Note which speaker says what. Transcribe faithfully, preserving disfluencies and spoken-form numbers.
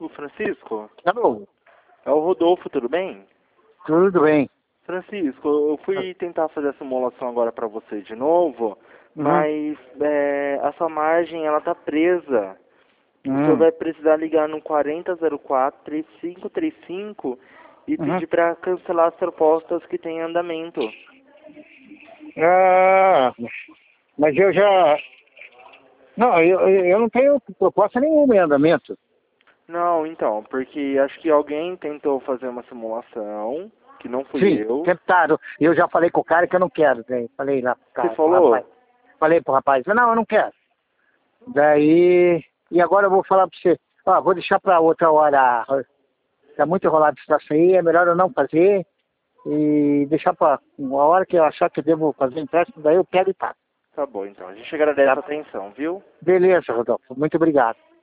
Speaker 1: O Francisco?
Speaker 2: Alô?
Speaker 1: É o Rodolfo, tudo bem?
Speaker 2: Tudo bem.
Speaker 1: Francisco, eu fui tentar fazer a simulação agora para você de novo,
Speaker 2: Uhum.
Speaker 1: mas é, a sua margem ela tá presa. O senhor
Speaker 2: Uhum.
Speaker 1: vai precisar ligar no quarenta zero quatro, três cinco três cinco e
Speaker 2: Uhum.
Speaker 1: pedir para cancelar as propostas que têm em andamento.
Speaker 2: Ah, mas eu já... Não, eu, eu não tenho proposta nenhuma em andamento.
Speaker 1: Não, então, porque acho que alguém tentou fazer uma simulação, que não fui
Speaker 2: Sim,
Speaker 1: eu.
Speaker 2: tentaram. Eu já falei com o cara que eu não quero. Né? Falei lá pro,
Speaker 1: Você
Speaker 2: cara, pro
Speaker 1: falou?
Speaker 2: rapaz. Falei pro rapaz, não, eu não quero. Daí... E agora eu vou falar pra você. Ó, vou deixar pra outra hora. Tá muito enrolado esse troço aí, é melhor eu não fazer. E deixar pra uma hora que eu achar que eu devo fazer empréstimo, daí eu pego e pago.
Speaker 1: Tá bom, então. A gente agradece
Speaker 2: Tá?
Speaker 1: a atenção, viu?
Speaker 2: Beleza, Rodolfo. Muito obrigado.